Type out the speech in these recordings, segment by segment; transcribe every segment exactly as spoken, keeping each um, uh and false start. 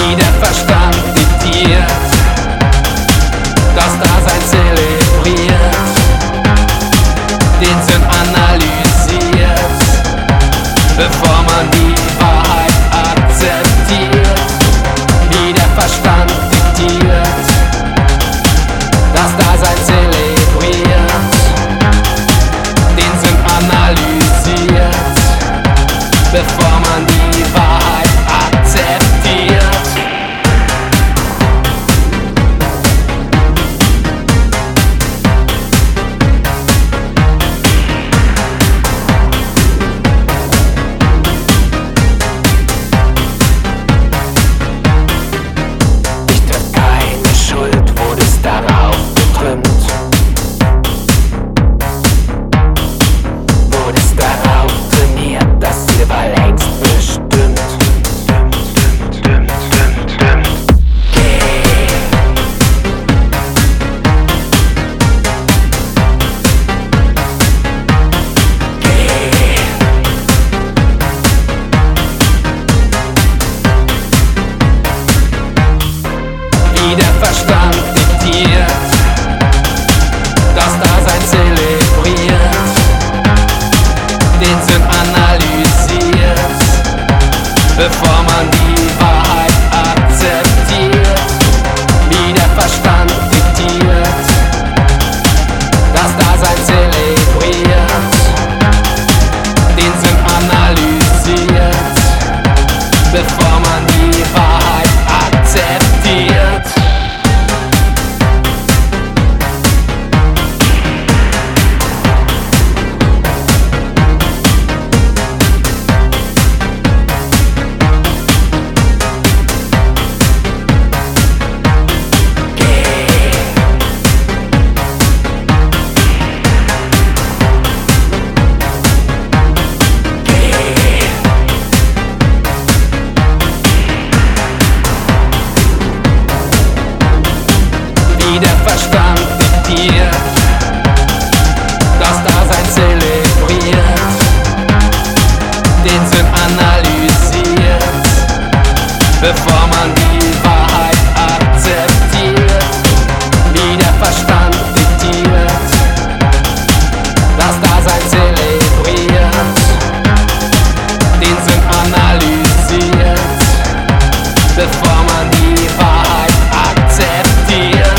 wie der Verstand diktiert, das Dasein zelebriert, den Sinn analysiert, bevor man die Wahrheit akzeptiert, wie der Verstand diktiert, das Dasein zelebriert, den Sinn analysiert, bevor man die Wahrheit akzeptiert. Ich treffe keine Schuld, wurdest darauf getrimmt, wurdest darauf trainiert, das Ziel war längst bestimmt. Wie der Verstand diktiert, das Dasein zelebriert, den Sinn analysiert, bevor man die Wahrheit akzeptiert. Wie der Verstand diktiert, das Dasein zelebriert, den Sinn analysiert, bevor man die Wahrheit akzeptiert. Wie der Verstand diktiert, das Dasein zelebriert, den Sinn analysiert, bevor man die Wahrheit akzeptiert. Wie der Verstand diktiert, das Dasein zelebriert, den Sinn analysiert, bevor man die Wahrheit akzeptiert.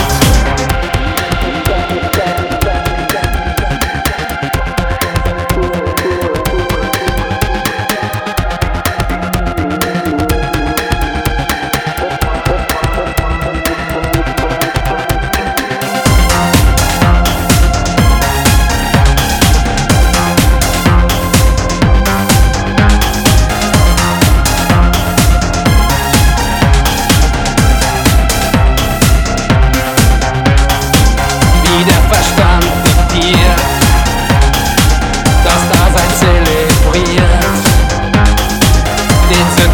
Wie der Verstand diktiert, das Dasein zelebriert, den Sinn